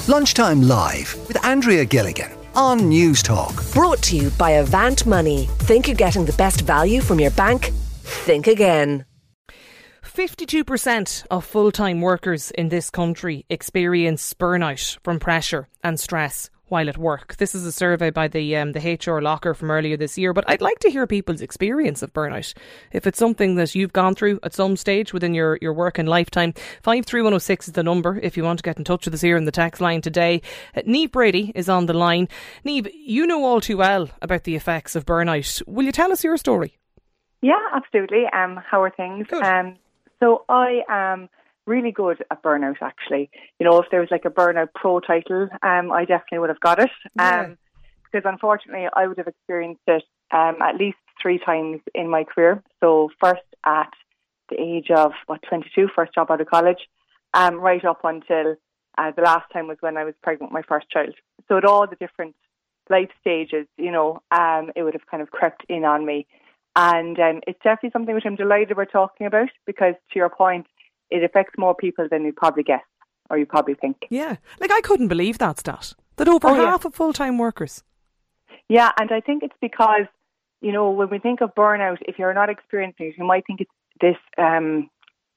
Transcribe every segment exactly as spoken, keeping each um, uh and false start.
Lunchtime Live with Andrea Gilligan on News Talk. Brought to you by Avant Money. Think you're getting the best value from your bank? Think again. fifty-two percent of full-time workers in this country experience burnout from pressure and stress while at work. This is a survey by the um, the H R Locker from earlier this year, but I'd like to hear people's experience of burnout. If it's something that you've gone through at some stage within your, your working lifetime, five three one oh six is the number if you want to get in touch with us here in the text line today. Uh, Niamh Brady is on the line. Niamh, you know all too well about the effects of burnout. Will you tell us your story? Yeah, absolutely. Um, how are things? Good. Um, so I am really good at burnout, actually. You know, if there was like a burnout pro title, um, I definitely would have got it. Yeah. Um, because unfortunately, I would have experienced it um, at least three times in my career. So first at the age of, what, twenty-two, first job out of college, um, right up until uh, the last time was when I was pregnant with my first child. So at all the different life stages, you know, um, it would have kind of crept in on me. And um, it's definitely something which I'm delighted we're talking about, because to your point, it affects more people than you probably guess or you probably think. Yeah, like I couldn't believe that stat, that over oh, half yeah. of full-time workers. Yeah, and I think it's because, you know, when we think of burnout, if you're not experiencing it, you might think it's this um,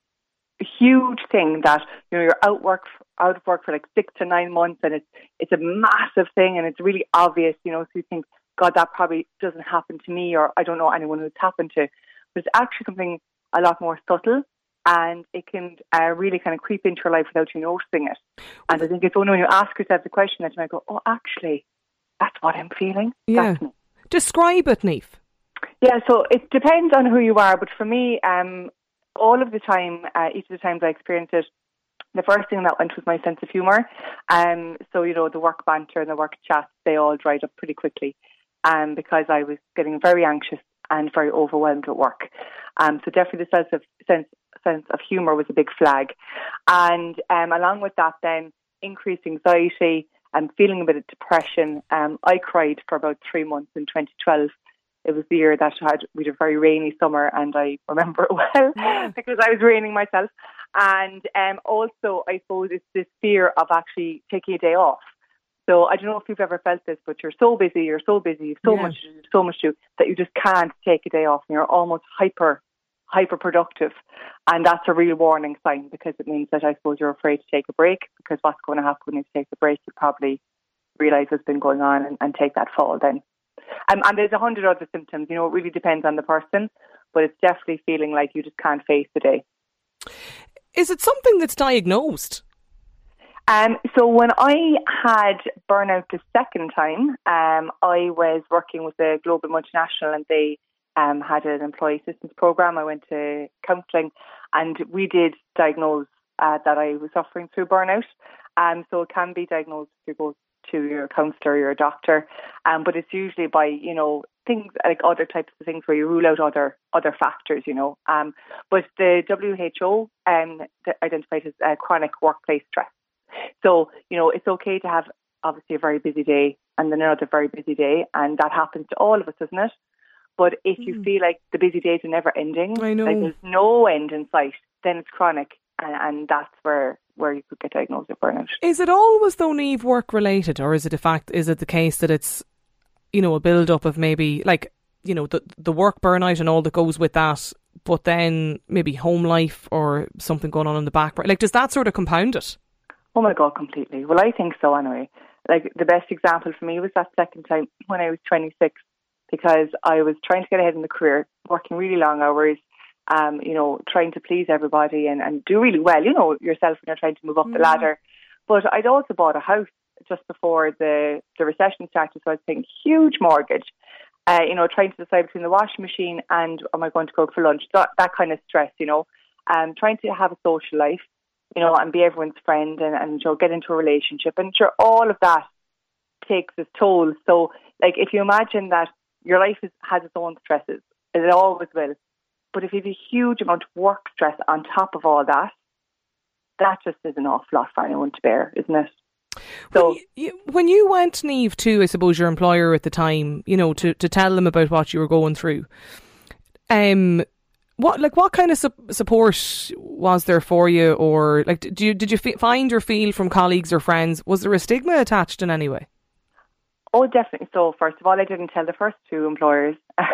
huge thing that, you know, you're out work out of work for like six to nine months and it's it's a massive thing and it's really obvious, you know, so you think, God, that probably doesn't happen to me, or I don't know anyone who's happened to. But it's actually something a lot more subtle, and it can uh, really kind of creep into your life without you noticing it. And I think it's only when you ask yourself the question that you might go, oh, actually, that's what I'm feeling. Yeah. That's me. Describe it, Niamh. Yeah, so it depends on who you are. But for me, um, all of the time, uh, each of the times I experienced it, the first thing that went was my sense of humour. Um, so, you know, the work banter and the work chats, they all dried up pretty quickly. Um, because I was getting very anxious and very overwhelmed at work. Um, so definitely the sense of sense sense of humour was a big flag. And um, along with that then, increased anxiety and feeling a bit of depression. Um, I cried for about three months in twenty twelve. It was the year that had, we had a very rainy summer, and I remember it well yeah. because I was raining myself. And um, also, I suppose it's this fear of actually taking a day off. So I don't know if you've ever felt this, but you're so busy, you're so busy, you've so yeah. much, so much to do that you just can't take a day off, and you're almost hyper, hyper productive, and that's a real warning sign, because it means that I suppose you're afraid to take a break, because what's going to happen when you take the break, you probably realise what's been going on and, and take that fall then. Um, and there's a hundred other symptoms. You know, it really depends on the person, but it's definitely feeling like you just can't face the day. Is it something that's diagnosed? Um, so when I had burnout the second time, um, I was working with a global multinational, and they um, had an employee assistance program. I went to counselling, and we did diagnose uh, that I was suffering through burnout. Um, so it can be diagnosed if you go to your counsellor or your doctor, um, but it's usually by, you know, things like other types of things where you rule out other other factors, you know. Um, but the W H O um, identified as uh, chronic workplace stress. So, you know, it's okay to have obviously a very busy day and then another very busy day, and that happens to all of us, doesn't it? But if you mm. feel like the busy days are never ending, I know. like there's no end in sight, then it's chronic, and, and that's where, where you could get diagnosed with burnout. Is it always, though, Niamh, work related, or is it a fact? Is it the case that it's, you know, a build up of maybe like, you know, the the work burnout and all that goes with that, but then maybe home life or something going on in the background? Like, does that sort of compound it? Oh my God, completely. Well, I think so anyway. Like, the best example for me was that second time when I was twenty-six, because I was trying to get ahead in the career, working really long hours, um, you know, trying to please everybody and, and do really well, you know, yourself when you're trying to move up mm. the ladder. But I'd also bought a house just before the, the recession started, so I was paying a huge mortgage, uh, you know, trying to decide between the washing machine and am I going to go for lunch, that, that kind of stress, you know, um, trying to have a social life, you know, and be everyone's friend and, and you know, get into a relationship. And sure, all of that takes its toll. So, like, if you imagine that your life is, has its own stresses, it always will. But if you have a huge amount of work stress on top of all that, that just is an awful lot for anyone to bear, isn't it? So, when you, when you went, Niamh, to, I suppose, your employer at the time, you know, to, to tell them about what you were going through, um, What like what kind of su- support was there for you, or like did you did you f- find or feel from colleagues or friends? Was there a stigma attached in any way? Oh, definitely so. First of all, I didn't tell the first two employers.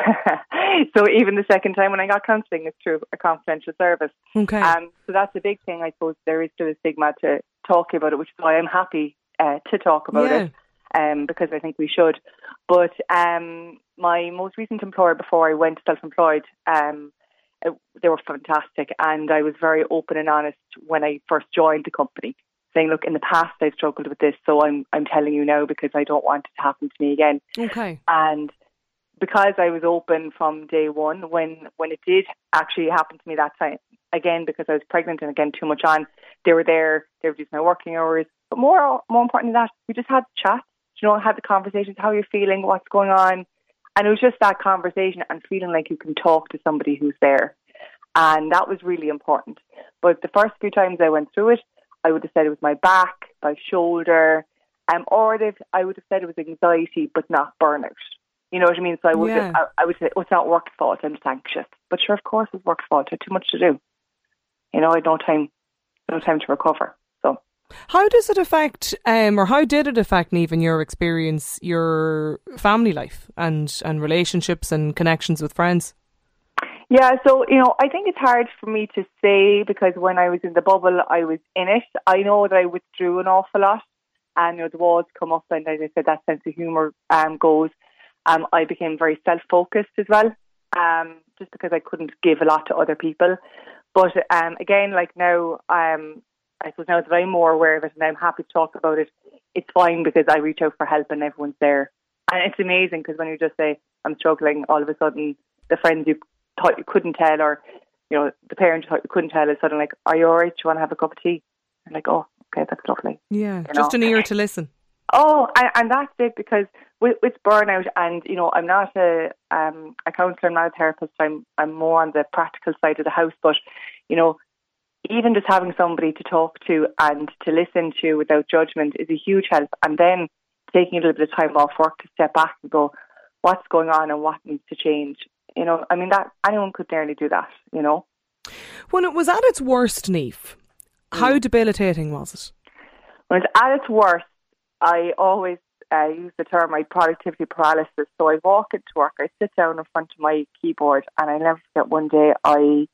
So even the second time when I got counselling, it's through a confidential service. Okay. Um, so that's a big thing, I suppose. There is still a stigma to talking about it, which is why I'm happy uh, to talk about Yeah. it, um, because I think we should. But um, my most recent employer before I went self-employed, um, uh, they were fantastic, and I was very open and honest when I first joined the company, saying, look, in the past I struggled with this, so I'm I'm telling you now because I don't want it to happen to me again. Okay. And because I was open from day one, when when it did actually happen to me that time, again, because I was pregnant and again too much on, they were there, they reduced my working hours. But more more important than that, we just had chats, you know, had the conversations, how you're feeling, what's going on. And it was just that conversation and feeling like you can talk to somebody who's there. And that was really important. But the first few times I went through it, I would have said it was my back, my shoulder, um, or if I would have said it was anxiety, but not burnout. You know what I mean? So I would, Yeah. I, I would say, oh, it's not work's fault, I'm just anxious. But sure, of course it's work's fault. I had too much to do. You know, I had no time, no time to recover. So, How does it affect, um, or how did it affect, Niamh, in your experience, your family life and, and relationships and connections with friends? yeah, so, you know, I think it's hard for me to say because when I was in the bubble, I was in it. I know that I withdrew an awful lot and, you know, the walls come up and, as I said, that sense of humour um, goes. Um, I became very self-focused as well, um, just because I couldn't give a lot to other people. But um, again, like now, um, I suppose now that I'm more aware of it and I'm happy to talk about it, it's fine because I reach out for help and everyone's there. And it's amazing because when you just say, I'm struggling, all of a sudden the friends you thought you couldn't tell, or, you know, the parents you thought you couldn't tell is suddenly like, are you all right? Do you want to have a cup of tea? I'm like, oh, okay, that's lovely. Yeah, You just know? an ear to listen. Oh, and, and that's it, because with, with burnout, and, you know, I'm not a um, a counsellor, I'm not a therapist, I'm, I'm more on the practical side of the house, but, you know, even just having somebody to talk to and to listen to without judgment is a huge help. And then taking a little bit of time off work to step back and go, what's going on and what needs to change? You know, I mean, that anyone could nearly do that, you know. When it was at its worst, Niamh, how debilitating was it? When it's at its worst, I always uh, use the term my productivity paralysis. So I walk into work, I sit down in front of my keyboard, and I never forget one day I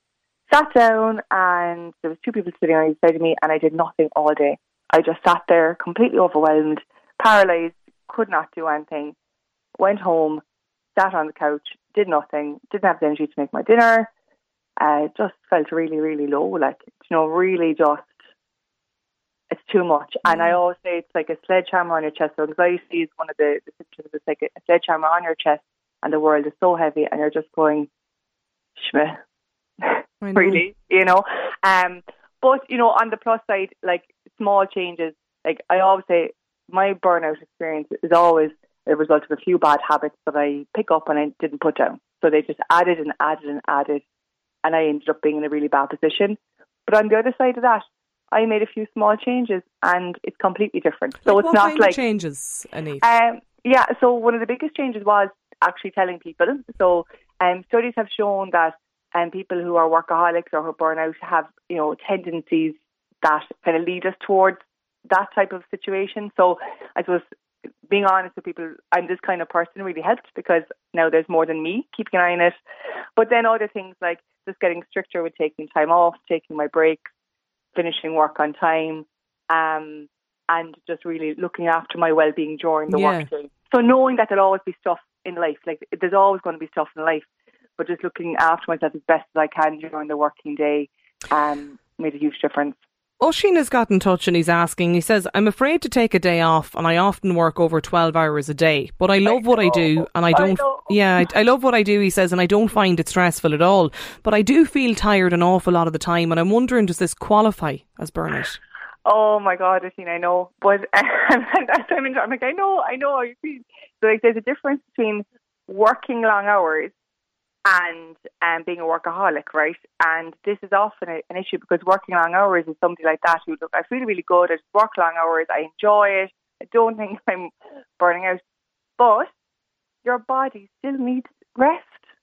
sat down and there was two people sitting on each side of me and I did nothing all day. I just sat there completely overwhelmed, paralysed, could not do anything, went home, sat on the couch, did nothing, didn't have the energy to make my dinner, uh, just felt really, really low, like, you know, really just, it's too much. And I always say it's like a sledgehammer on your chest. So anxiety is one of the, the symptoms. It's like a sledgehammer on your chest and the world is so heavy and you're just going, shmeh. Really, you know. Um, but, you know, on the plus side, like small changes, like I always say, my burnout experience is always a result of a few bad habits that I pick up and I didn't put down. So they just added and added and added, and I ended up being in a really bad position. But on the other side of that, I made a few small changes and it's completely different. So Like it's what not kind like of changes, Niamh? um, yeah, so one of the biggest changes was actually telling people. So um, studies have shown that um, people who are workaholics or who burn out have, you know, tendencies that kind of lead us towards that type of situation. So I suppose being honest with people, I'm this kind of person, really helped because now there's more than me keeping an eye on it. But then other things like just getting stricter with taking time off, taking my breaks, finishing work on time, um, and just really looking after my well-being during the Yeah. workday. So knowing that there'll always be stuff in life, like there's always going to be stuff in life, but just looking after myself as best as I can during the working day um, made a huge difference. Oisín has got in touch and he's asking, he says, I'm afraid to take a day off and I often work over twelve hours a day, but I love what I do and I don't, yeah, I, I love what I do, he says, and I don't find it stressful at all, but I do feel tired an awful lot of the time and I'm wondering, does this qualify as burnout? Oh my God, Oisín, I know, but um, I'm like, I know, I know how you feel. So like, there's a difference between working long hours and um, being a workaholic, right? And this is often a, an issue because working long hours is somebody like that who, look, I feel really good, I just work long hours, I enjoy it, I don't think I'm burning out. But your body still needs rest.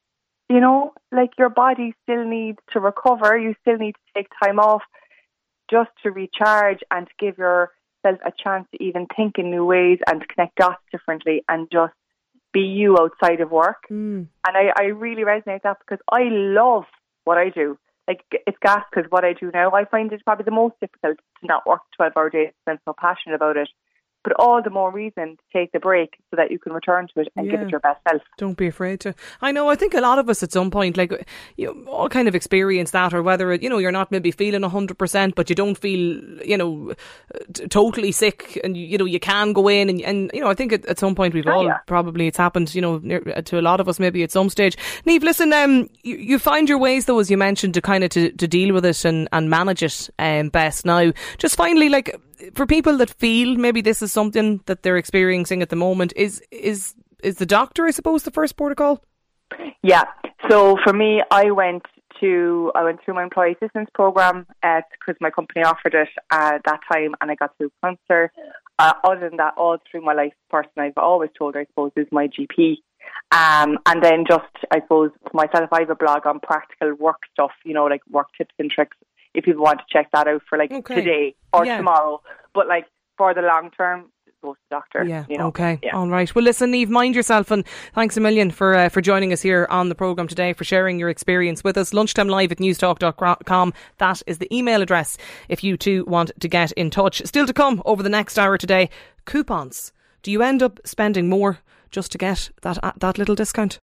you know, like your body still needs to recover. You still need to take time off just to recharge and to give yourself a chance to even think in new ways and to connect dots differently and just be you outside of work. Mm. And I, I really resonate with that because I love what I do. Like, it's gas because what I do now, I find it probably the most difficult to not work twelve hour days and I'm so passionate about it. But all the more reason to take the break so that you can return to it and Yeah. give it your best self. Don't be afraid to. I know, I think a lot of us at some point, like, you know, all kind of experience that, or whether, you know, you're not maybe feeling one hundred percent, but you don't feel, you know, t- totally sick and, you, you know, you can go in and, and you know, I think at, at some point we've Oh, all yeah. probably, it's happened, you know, near, to a lot of us maybe at some stage. Niamh, listen, um, you, you find your ways though, as you mentioned, to kind of to, to deal with it and, and manage it um, best now. Just finally, like, for people that feel maybe this is something that they're experiencing at the moment, is is is the doctor, I suppose, the first port of call? Yeah. So for me, I went to I went through my employee assistance program because my company offered it at that time, and I got through cancer. Uh, other than that, all through my life, the person I've always told, I suppose, is my G P. Um, and then just, I suppose, for myself, I have a blog on practical work stuff, you know, like work tips and tricks, if people want to check that out for like Okay. today or Yeah. tomorrow. But like for the long term, go to the doctor. Yeah, you know? okay. Yeah. All right. Well, listen, Niamh, mind yourself, and thanks a million for uh, for joining us here on the programme today, for sharing your experience with us. Lunchtime live at newstalk dot com. That is the email address if you too want to get in touch. Still to come over the next hour today, coupons. Do you end up spending more just to get that uh, that little discount?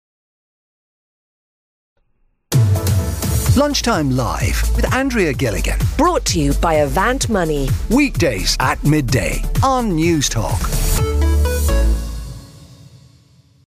Lunchtime Live with Andrea Gilligan. Brought to you by Avant Money. Weekdays at midday on Newstalk.